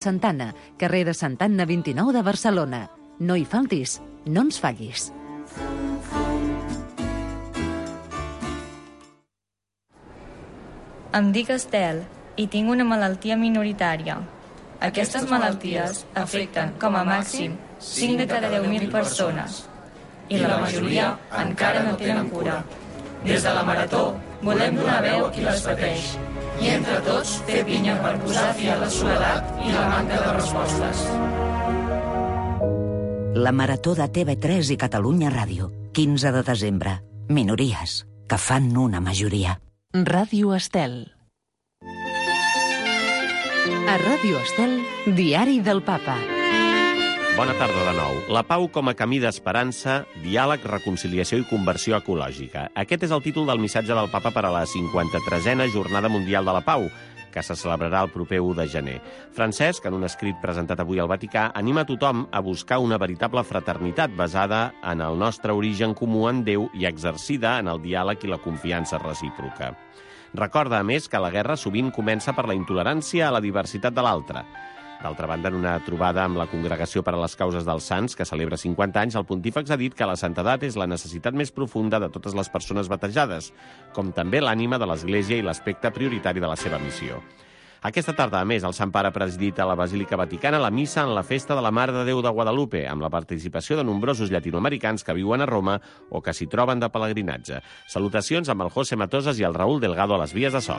Santana, carrer de Sant Anna 29 de Barcelona. No hi faltis, no ens fallis. Em dic Estel i tinc una malaltia minoritària. Aquestes malalties afecten, com a màxim, 5 de cada 10.000 persones. I la majoria encara no tenen cura. Des de la Marató volem donar veu a qui les pateix i entre tots fer pinya per posar fi a la soledat i la manca de respostes. La Marató de TV3 i Catalunya Ràdio, 15 de desembre. Minories que fan una majoria. Ràdio Estel. A Ràdio Estel, Diari del Papa. Bona tarda de nou. La pau com a camí d'esperança, diàleg, reconciliació i conversió ecològica. Aquest és el títol del missatge del Papa per a la 53a Jornada Mundial de la Pau, que se celebrarà el proper 1 de gener. Francesc, en un escrit presentat avui al Vaticà, anima tothom a buscar una veritable fraternitat basada en el nostre origen comú en Déu i exercida en el diàleg i la confiança recíproca. Recorda, a més, que la guerra sovint comença per la intolerància a la diversitat de l'altre. D'altra banda, en una trobada amb la Congregació per a les Causes dels Sants, que celebra 50 anys, el pontífex ha dit que la santedat és la necessitat més profunda de totes les persones batejades, com també l'ànima de l'Església i l'aspecte prioritari de la seva missió. Aquesta tarda, a més, el Sant Pare ha presidit a la Basílica Vaticana la missa en la festa de la Mare de Déu de Guadalupe, amb la participació de nombrosos llatinoamericans que viuen a Roma o que s'hi troben de pelegrinatge. Salutacions amb el José Matosas i el Raúl Delgado a les vies de so.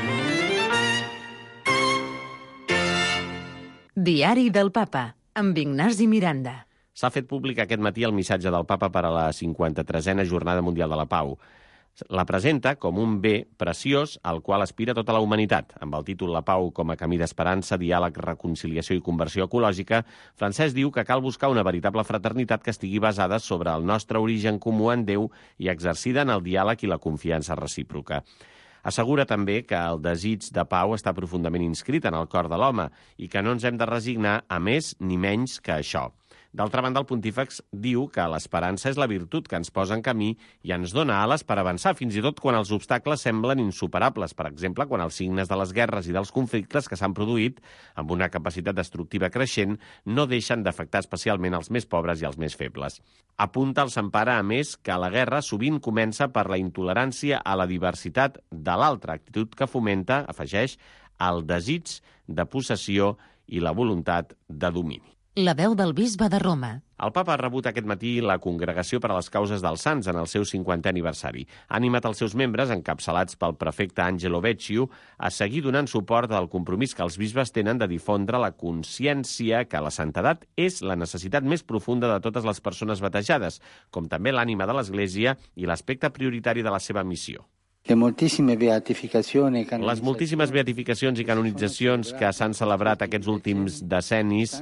Diari del Papa, amb Ignasi Miranda. S'ha fet públic aquest matí el missatge del Papa per a la 53a Jornada Mundial de la Pau. La presenta com un bé preciós al qual aspira tota la humanitat. Amb el títol La pau com a camí d'esperança, diàleg, reconciliació i conversió ecològica, Francesc diu que cal buscar una veritable fraternitat que estigui basada sobre el nostre origen comú en Déu i exercida en el diàleg i la confiança recíproca. Assegura també que el desig de pau està profundament inscrit en el cor de l'home i que no ens hem de resignar a més ni menys que això. D'altra banda, el pontífex diu que l'esperança és la virtut que ens posa en camí i ens dona ales per avançar, fins i tot quan els obstacles semblen insuperables. Per exemple, quan els signes de les guerres i dels conflictes que s'han produït, amb una capacitat destructiva creixent, no deixen d'afectar especialment els més pobres i els més febles. Apunta el Sant Pare, a més, que la guerra sovint comença per la intolerància a la diversitat de l'altre, actitud que fomenta, afegeix, el desig de possessió i la voluntat de domini. La veu del bisbe de Roma. El Papa ha rebut aquest matí la Congregació per a les Causes dels Sants en el seu 50è aniversari. Ha animat els seus membres, encapçalats pel prefecte Angelo Vecchio, a seguir donant suport al compromís que els bisbes tenen de difondre la consciència que la santedat és la necessitat més profunda de totes les persones batejades, com també l'ànima de l'Església i l'aspecte prioritari de la seva missió. Les moltíssimes beatificacions i canonitzacions que s'han celebrat aquests últims decennis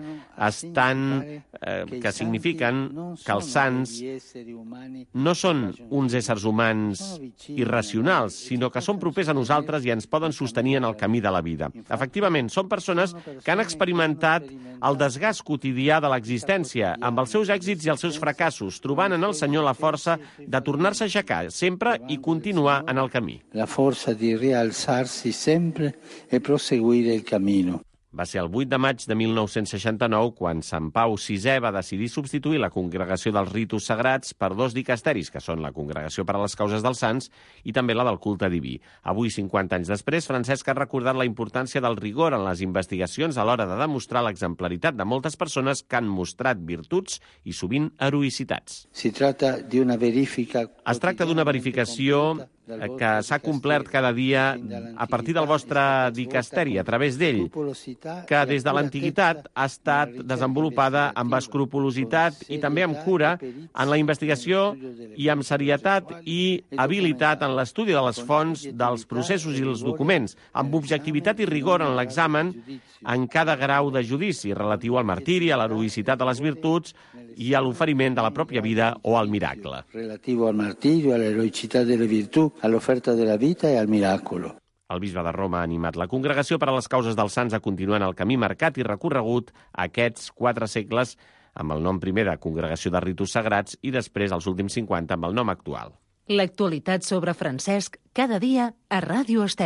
que signifiquen que els sants no són uns éssers humans irracionals, sinó que són propers a nosaltres i ens poden sostenir en el camí de la vida. Efectivament, són persones que han experimentat el desgast quotidià de l'existència, amb els seus èxits i els seus fracassos, trobant en el Senyor la força de tornar-se a aixecar sempre i continuar en el camí. La força di rialzarsi sempre e proseguire il cammino. Va ser el 8 de maig de 1969 quan Sant Pau VI va decidir substituir la Congregació dels Ritus Sagrats per dos dicasteris, que són la Congregació per a les Causes dels Sants i també la del Culte Diví. Avui, 50 anys després, Francesc ha recordat la importància del rigor en les investigacions a l'hora de demostrar l'exemplaritat de moltes persones que han mostrat virtuts i sovint heroïcitats. Es tracta d'una verificació que s'ha complert cada dia a partir del vostre dicasteri, a través d'ell, que des de l'antiguitat ha estat desenvolupada amb escrupolositat i també amb cura en la investigació i amb serietat i habilitat en l'estudi de les fonts, dels processos i els documents, amb objectivitat i rigor en l'examen en cada grau de judici relatiu al martiri, a l'heroïcitat de les virtuts i a l'oferiment de la pròpia vida o al miracle. Relativo al martirio, all'eroicità delle virtù, all'offerta della vita e al miracolo. El bisbe de Roma ha animat la Congregació per a les Causes dels Sants a continuar en el camí marcat i recorregut aquests 4 segles amb el nom primer de Congregació de Ritus Sagrats i després els últims 50 amb el nom actual. L'actualitat sobre Francesc cada dia a Ràdio Estel.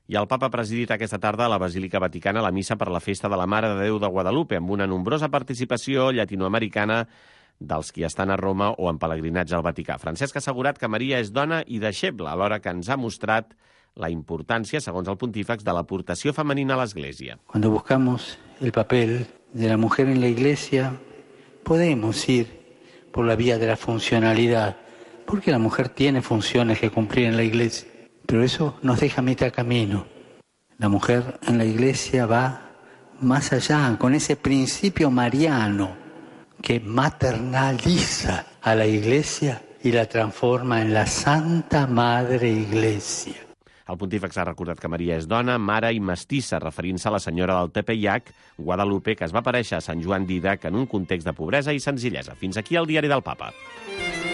I el papa ha presidit aquesta tarda a la Basílica Vaticana la missa per la festa de la Mare de Déu de Guadalupe, amb una nombrosa participació llatinoamericana dels qui estan a Roma o en pelegrinatge al Vaticà. Francesc ha assegurat que Maria és dona i deixeble, alhora que ens ha mostrat la importància, segons el pontífex, de l'aportació femenina a l'Església. Cuando buscamos el papel de la mujer en la Iglesia, podemos ir por la vía de la funcionalidad, porque la mujer tiene funciones que cumplir en la Iglesia. Pero eso nos deja mitad camino. La mujer en la Iglesia va más allá, con ese principio mariano que maternaliza a la Iglesia y la transforma en la Santa Madre Iglesia. El pontífex ha recordat que Maria és dona, mare i mestissa, referint-se a la senyora del Tepeyac, Guadalupe, que es va aparèixer a Sant Joan d'Ídac en un context de pobresa i senzillesa. Fins aquí el diari del Papa.